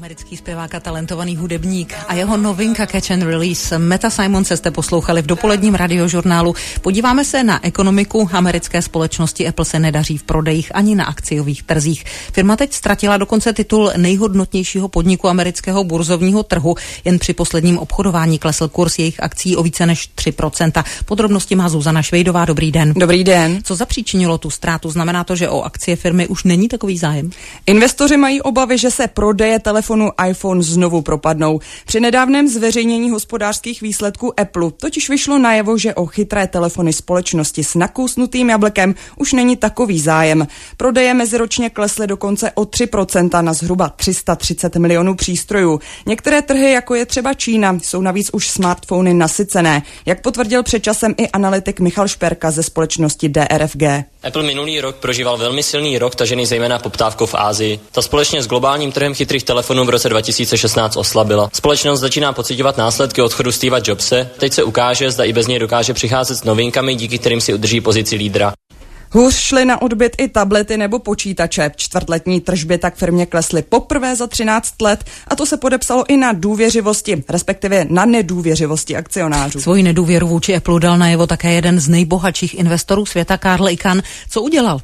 Americký zpěvák a talentovaný hudebník a jeho novinka Catch and Release. Meta Simonse jste poslouchali v dopoledním radiožurnálu. Podíváme se na ekonomiku. Americké společnosti Apple se nedaří v prodejích ani na akciových trzích. Firma teď ztratila dokonce titul nejhodnotnějšího podniku amerického burzovního trhu. Jen při posledním obchodování klesl kurz jejich akcií o více než 3%. Podrobnosti má Zuzana Švejdová. Dobrý den. Dobrý den. Co zapříčinilo tu ztrátu? Znamená to, že o akcie firmy už není takový zájem? Investoři mají obavy, že se prodeje telefonu iPhone znovu propadnou. Při nedávném zveřejnění hospodářských výsledků Apple totiž vyšlo najevo, že o chytré telefony společnosti s nakousnutým jablkem už není takový zájem. Prodeje meziročně klesly dokonce o 3% na zhruba 330 milionů přístrojů. Některé trhy, jako je třeba Čína, jsou navíc už smartfony nasycené, jak potvrdil před časem i analytik Michal Šperka ze společnosti DRFG. Apple minulý rok prožíval velmi silný rok, tažený zejména poptávkou v Asii. Ta společně s globálním trhem chytrých telefonů v roce 2016 oslabila. Společnost začíná pociťovat následky odchodu Steva Jobse. Teď se ukáže, zda i bez něj dokáže přicházet s novinkami, díky kterým si udrží pozici lídra. Hůř šly na odbyt i tablety nebo počítače. Čtvrtletní tržby tak firmě klesly poprvé za 13 let a to se podepsalo i na důvěřivosti, respektive na nedůvěřivosti akcionářů. Svoji nedůvěru vůči Apple dal najevo také jeden z nejbohatších investorů světa, Carl Icahn. Co udělal?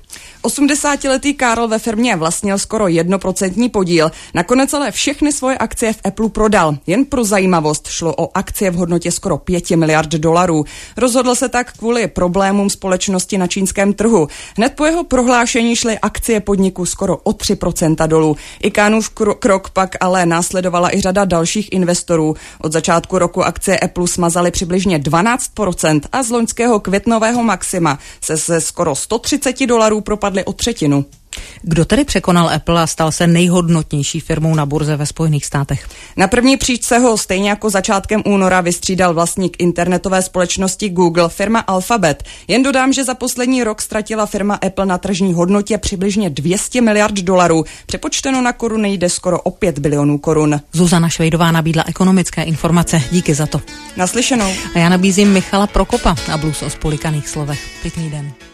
80letý Carl ve firmě vlastnil skoro 1% podíl. Nakonec ale všechny svoje akcie v Apple prodal. Jen pro zajímavost šlo o akcie v hodnotě skoro $5 miliard. Rozhodl se tak kvůli problémům společnosti na čínském trhu. Hned po jeho prohlášení šly akcie podniku skoro o 3% dolů. Icahnnův krok pak ale následovala i řada dalších investorů. Od začátku roku akcie Apple smazaly přibližně 12% a z loňského květnového maxima se ze skoro $130 propadly o třetinu. Kdo tedy překonal Apple a stal se nejhodnotnější firmou na burze ve Spojených státech? Na první příčce ho stejně jako začátkem února vystřídal vlastník internetové společnosti Google, firma Alphabet. Jen dodám, že za poslední rok ztratila firma Apple na tržní hodnotě přibližně $200 miliard. Přepočteno na koruny jde skoro o 5 bilionů korun. Zuzana Švejdová nabídla ekonomické informace. Díky za to. Naslyšenou. A já nabízím Michala Prokopa a blues o spolikaných slovech. Pěkný den.